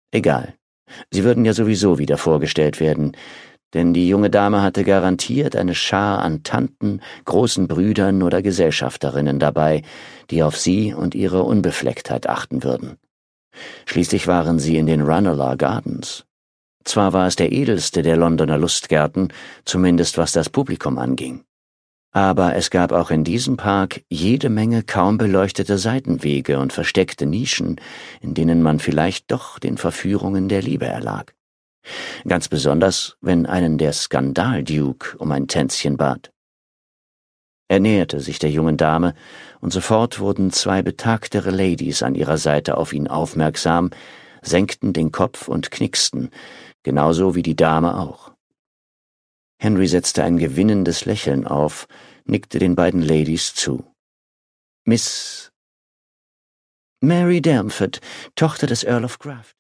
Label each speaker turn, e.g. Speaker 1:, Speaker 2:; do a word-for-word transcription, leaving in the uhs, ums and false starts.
Speaker 1: Egal. Sie würden ja sowieso wieder vorgestellt werden, denn die junge Dame hatte garantiert eine Schar an Tanten, großen Brüdern oder Gesellschafterinnen dabei, die auf sie und ihre Unbeflecktheit achten würden. Schließlich waren sie in den Ranelagh Gardens. Zwar war es der edelste der Londoner Lustgärten, zumindest was das Publikum anging. Aber es gab auch in diesem Park jede Menge kaum beleuchtete Seitenwege und versteckte Nischen, in denen man vielleicht doch den Verführungen der Liebe erlag. Ganz besonders, wenn einen der Skandal-Duke um ein Tänzchen bat. Er näherte sich der jungen Dame, und sofort wurden zwei betagtere Ladies an ihrer Seite auf ihn aufmerksam, senkten den Kopf und knicksten, genauso wie die Dame auch. Henry setzte ein gewinnendes Lächeln auf, nickte den beiden Ladies zu. »Miss Mary Damford, Tochter des Earl of Craft.«